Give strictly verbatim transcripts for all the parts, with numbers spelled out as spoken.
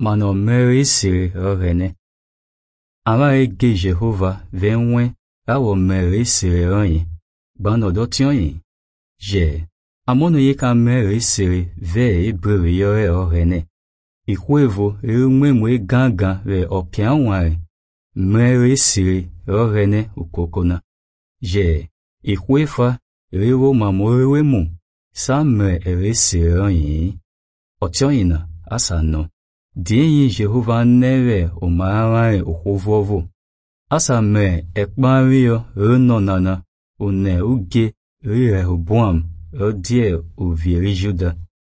Mano mere siri orene. Ama ege Jehova venwe awo mere siri onye. Bano dotionye. Je. Amono ye ka mere siri ve ibre yore orene. Ikwevo rumwe mwe ganga ve opianware. Mere siri orene ukokona. Je. Ikwefa rewo mamorewe mu. Sa me ere siri onye. Otionye asano. Dienyi Jehova neve umaraware ukovovo. Asa me ekpario renonana une uge Rehoboam odie uvieri Juda.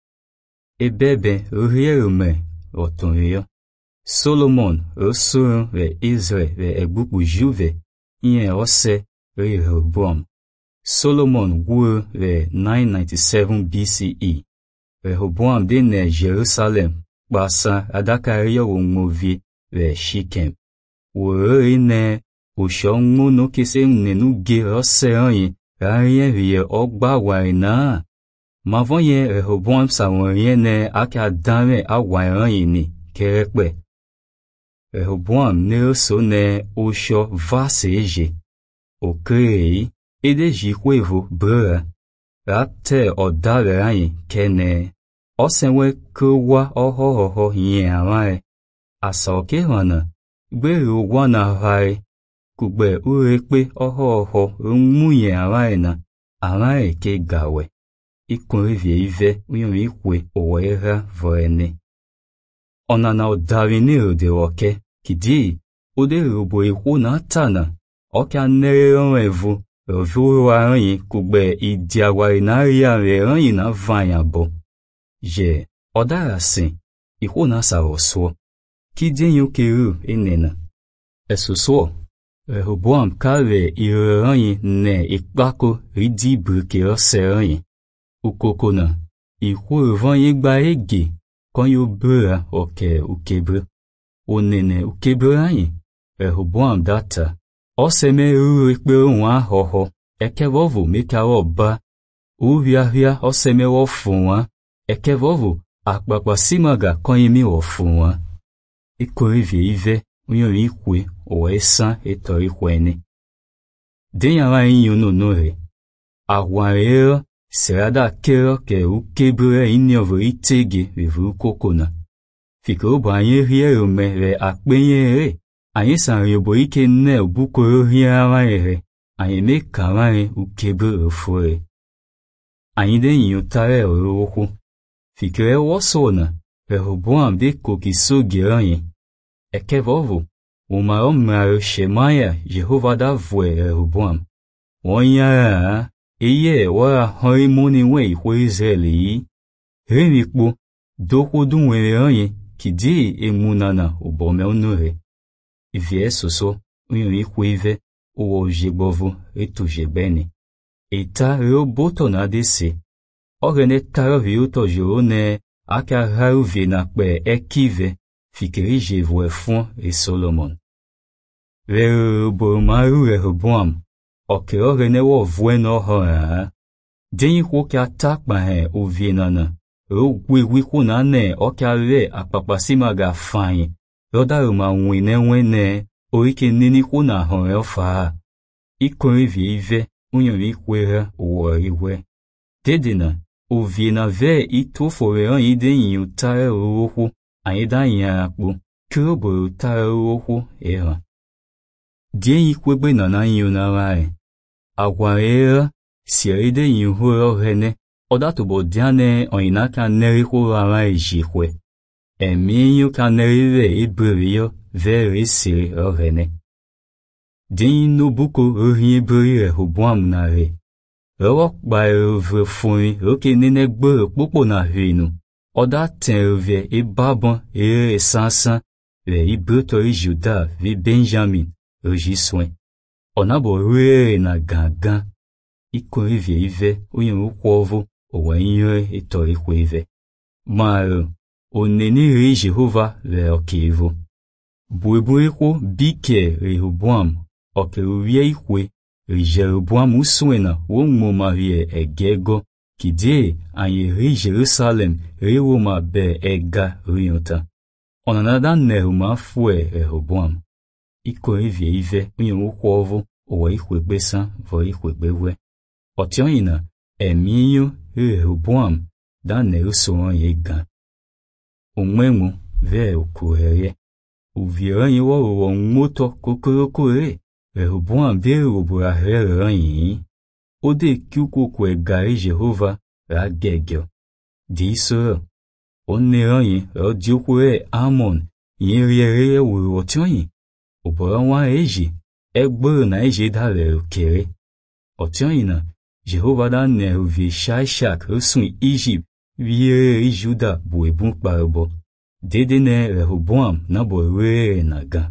Ebebe urierume otonrio. Solomon osuru ve Israel ve egbuku juve nye ose Rehoboam. Solomon wu ve nine ninety-seven B C E. Rehoboam dene Jerusalem. Basa adakario umovi ve Shikem. Wore ne ushongu no kese nenu ge ose onye rarien vie ogba waina. Mavonye Rehoboam saworie ne aka dame awain ni kerekpe. Rehoboam ne oso ne usho vaseje. Okrei ede jikwevo bra. Rate odare anyi kene. Osenwe kuwa oho oho nye amae. Asa oke wana. Gbe uwa na hae. Kugbe urekpe oho oho umuye amae na. Amae ke gawe. Ikun vie ive uyom ikwe owera voene. Onana odavini ode oke. Kidi. Ode rubo iku na tana. Oke anere onwevu. Ovu anyi kugbe idiawari na riare anyi na vanya bo. Je, odara sin, iku na sa oswo. Ki denyo keru enena. Esuswo, Rehoboam kare ire anyi ne ikbako ridi bruke ose anyi. Ukokona, iku vanyi gba ege, konyo bura oke ukebre. Onene ukebre anyi, Rehoboam data. Oseme uru ekpe unwa hoho, ekevovu mekawo ba. Uviahia oseme wofunwa. Ekevovu akpakpa simaga konyemi wofunwa. Ikorivye ive unyo ikwe owe san eto ikwene. Denyawa inyo no nore. Awareo serada kero ke ukebre inyovo itege vivu ukokona. Fikro banye riero me ve akpenye re. Anye san yobo ike ne ubukoro riera ere. Anye me kamare ukebre ofore. Anye den yotare oroku. Fikre wasona, Rehoboam de kokiso geranye. Ekevovo, umarom maro Shemaya, Jehova da vwe Rehoboam. Wanyara, eye wara horimoni we we Israeli. Remikbo, doko dunwe anye, kidi emunana ubome onore. Ivye soso, unyo ikwive, uwo jebovo, etu jebeni. Eta reoboto na dese. Orene tarovi uto jorone aka haruvi na kwe ekive fikiri jevo efon e Solomon. Vero borumaru Rehoboam oke orene wo vwe no hora. Denyi kwoke atakpa he uvie nana. Rogwe wiku na ne oke ave akpapasima ga fanyi. Rodaruma wine wene orike nini kuna hore ofa. Ikorivi ive unyo ikwera uwariwe. Dedena. Uvie na ve ito fore an ide yin utare uroku, an ida yin akpo, kurobo utare uroku era. Dien yi kwebe nana yin unarae. Agwa era, si ide yin huro rene, odatobo diane on inaka neriko rarae jikwe. Emi yin ka nerive iberiyo vere siri rene. Dien yin no buko urin iberi Rehoboam nare. Rewok ba evre funi roke nene gbere popo na huinu. Oda ten revie e babon e sansan ve i bretori Juda vi Benjamin rejiswen. Onabo rere na gangan. Iko revie ive uyen ukwovo owa inyo etori kweve. Maro, oneni re Jehova ve okevo. Buebueko bike Rehoboam oke uvie ikwe. Jeroboam uswena wongo marie egego kide anye ri Jerusalem rewoma be ega riyota. Onanada nehuma fue Rehoboam. Iko evie ive unye ukwovu owe ikwegbesan vo ikwegbewe. Otionina emiyo Rehoboam da neusoron yegan. Umwemu ve ukuhere. Uviranyi wo wo moto kokorokore. Rehoboam ve robura heranyi. Ode kyuko kwe gari Jehova ra gegyo. Diso oneranyi ro diokwe Amon yeriere wo otionyi. Oboranwa eji egboro na eji dale okere. Otionyina Jehova da ne uvi Shashak osun Egypt viere Juda bu ebun parabo. Dede ne Rehoboam na bo rere naga.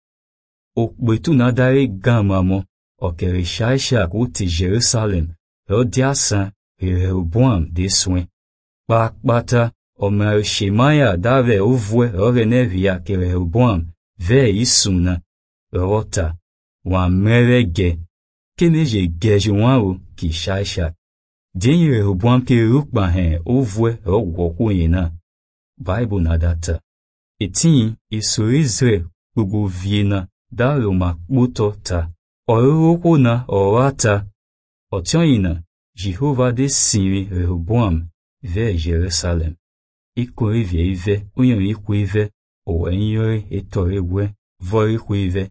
Okbetu na dare gamamo okere Shashak uti Jerusalem ro diasan Rehoboam de soin. Pakpata omer Shemaya dave ovwe rogene via ke Rehoboam ve isuna rota wa merege keneje gejuanwo ki Shashak. Den Rehoboam ke rukba hen ovwe rogwoku yena. Bible na data. Etin iso Israel gbogbo viena da roma kputo ta. Oroko na orata. Otionyina Jehova de sinwi Rehoboam ve Jerusalem. Iko evie ive unyo ikwu ive owe nyore etoregwe vo ikwu ive.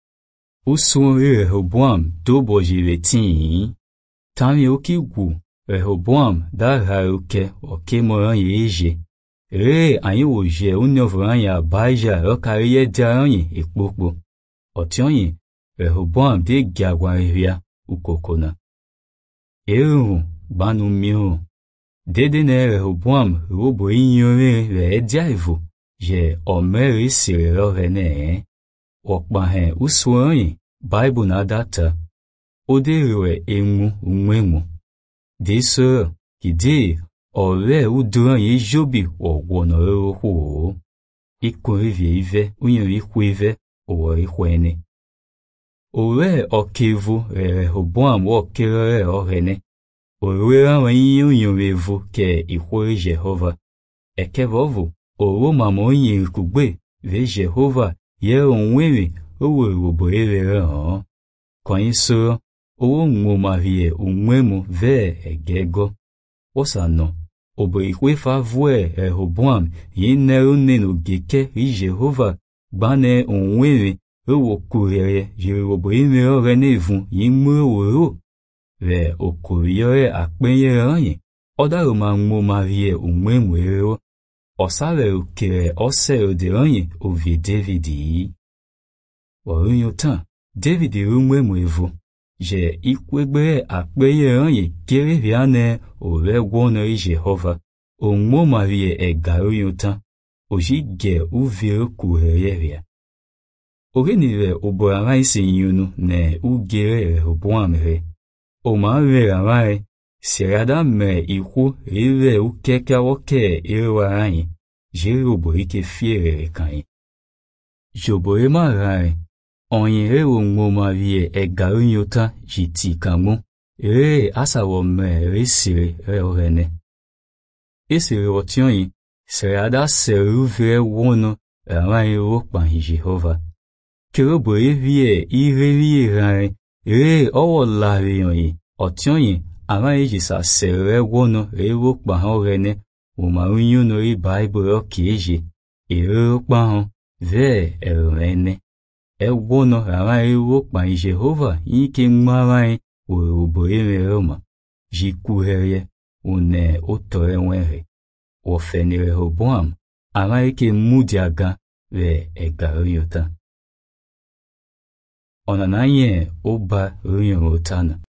Usu Rehoboam dobo jivetin. Tami okigwu Rehoboam da haruke oke moran yeje. Re anyi oje unyovran ya baja rokariye diaranyi ikpokpo. Otionyi Rehoboam de giagwarivia ukokona. Eru banu miho. Dede ne Rehoboam robo inyore re diaivo. Je omeri sirero rene. Okpa hen usworanyi Bible na data. Ode rewe emu umwemu. Deso kide ore uduran ye jobi ogwono roko. Iko evie ive unyo ikwu ive owe ikwene. Ore okevu Rehoboam okere orene. Ore ranwe unyo evu ke ikwo Jehova. Ekevovu oro mamo yin kugbe ve Jehova ye onwewe owe robo ere han. Kwanyi so owo nwo marie unwemu ve egego. Osano obo ikwe favue Rehoboam yinero neno geke ri Jehova gbane onwewe owo kurere Jerobo imero renevun yinmu oro. Ve okuriore akpenye ranyi odaro ma nwo marie unwemu ero. Osare ukere ose oderanyi ovi Davidi. Warunyo tan, Davidi rumwemu evu. Je ikwegbe akpeye ranyi kere viane ore gwono i Jehova. Onmo marie egarunyo tan. Oji ge uviro kuheyeria. Ogenive oborama isi yunu ne ugere Rehoboam re. Oma re ramare. Serada me iku rive ukeke woke irwaranyi. Jerobo ike fiere kanyi. Jobo ema rai. Onye rewo ngoma vie egarunyota jiti kamu. Re asawo me resire re orene. Esire otionyi. Serada seru vire wono ramari rokpan hi Jehova. Kerobo evie irevie rai. Re owo lari yonyi. Otionyi. Ama eji sa sere wono re rokpa han rene, uma unyo no ri Bible roki eji, e rokpa han, ve e rene. E wono ama re rokpa in Jehova, yike mwarai, u rubo ime roma, jikuherye, une otore wenre. Ofeni Rehoboam, ama ike mudiaga, ve e garoyota. Onananye oba runyo otana.